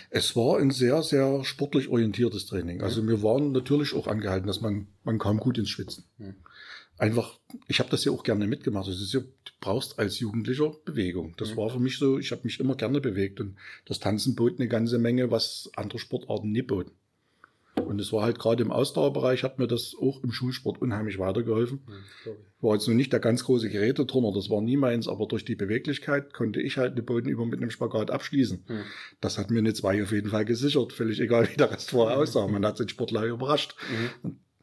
Es war ein sehr, sehr sportlich orientiertes Training. Also wir waren natürlich auch angehalten, dass man kam gut ins Schwitzen. Einfach, ich habe das ja auch gerne mitgemacht. Das ist ja, du brauchst als Jugendlicher Bewegung. Das war für mich so, ich habe mich immer gerne bewegt. Und das Tanzen bot eine ganze Menge, was andere Sportarten nie boten. Und es war halt gerade im Ausdauerbereich, hat mir das auch im Schulsport unheimlich weitergeholfen. War jetzt noch nicht der ganz große Geräteturner, das war nie meins, aber durch die Beweglichkeit konnte ich halt eine Bodenübung mit einem Spagat abschließen. Das hat mir eine 2 auf jeden Fall gesichert, völlig egal, wie der Rest vorher aussah. Man hat den Sportler überrascht. Und